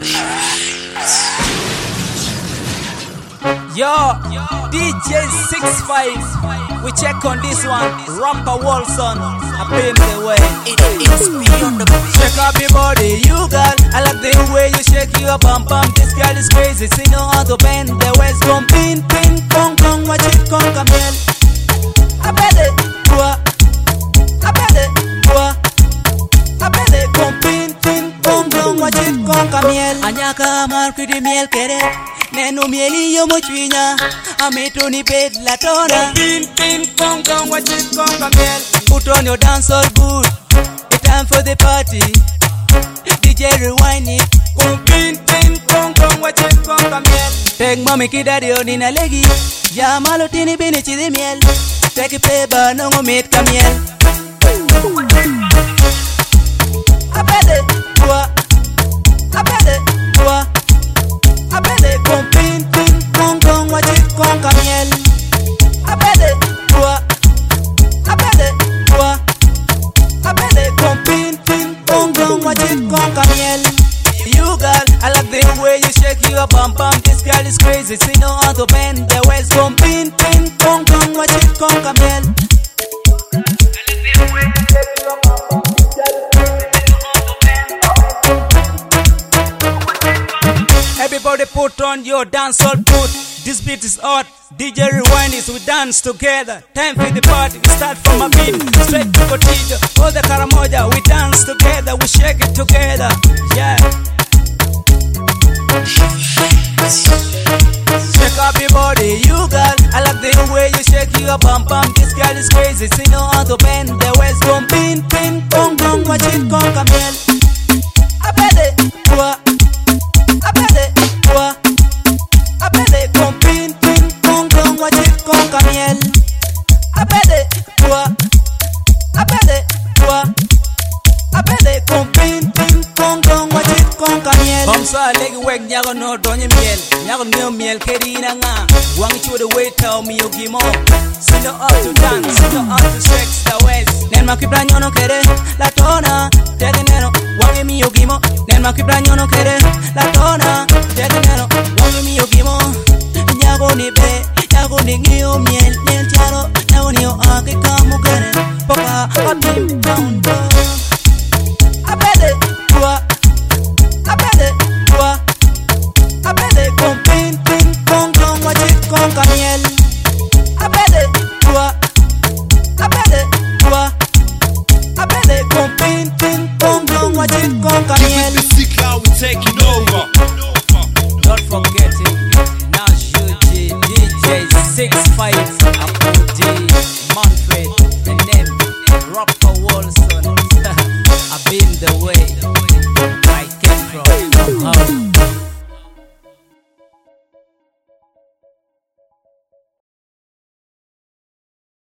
Yo, DJ 65. We check on this one. Rapper Wilson, I pave the way. It's beyond the Check out your body, you girl. I like the way you shake your bum bum. This girl is crazy. She know how to bend the waist. Come pin pin pong pong. Watch it come camel. I bet it, boy. I bet it, boy. I bet it. Come pin pin pong pong. Watch it come camel. Anyaka marque de miel kere. Nenu mieli yo mochwinya Ameto ni bed la tona Pin pin pong pong watch it conga miel Put on your dance all good It's time for the party DJ rewind it Pin pin pong pong watch it conga miel Take mommy kidadi onina legi Ya malo tini bini chidi miel Take it play ba nongo meet ka miel Abede Bua Abede Bua Abede con pin pin pong pong watch it con camiel. Abede boa. Abede boa. Abede con pin pin pong pong watch it con camiel. You girl, I like the way you shake your bum bum. This girl is crazy, she know how to bend the waist. Con pin pin pong pong watch it con camiel. Everybody put on your dancehall boot. This beat is hot. DJ rewind is we dance together. Time for the party. We start from a beat straight to Cotillo. All the Karamoja. We dance together. We shake it together. Yeah. Shake up your body, you girl. I like the way you shake your bum bum. This girl is crazy. She know how to bend the waist. Come pin pin pong pong. Watch it come camel. I bet it. Boa. I bet it, boy. I bet it, con pin pin pong pong, watch it con camiel. I bet it, boy. I bet it, boy. I bet it, con pin pin pong pong, watch it con camiel. Bamsa legi wek nyago no donye miel, nyago no miel keri na nga. Wangi chua the way tell me you give more. See no how to dance, see no how to stretch the waist. Nen makibra nyono kere la tona, tege neno. Wangi mi yogimo, nen makibra nyono kere la tona, tege neno. Wangi mi yogimo, nyago ni be, nyago ni ngio miel, miel charo, nyago ni o ake kamu kere, poka apim pound. Abede, boa, abede, boa, abede, con pin pin pong pong, watch it con camiel. Abede, boa, abede, boa, abede, con pin pin pong pong, watch it con camiel. We're taking over. Not forgetting, now DJ 65.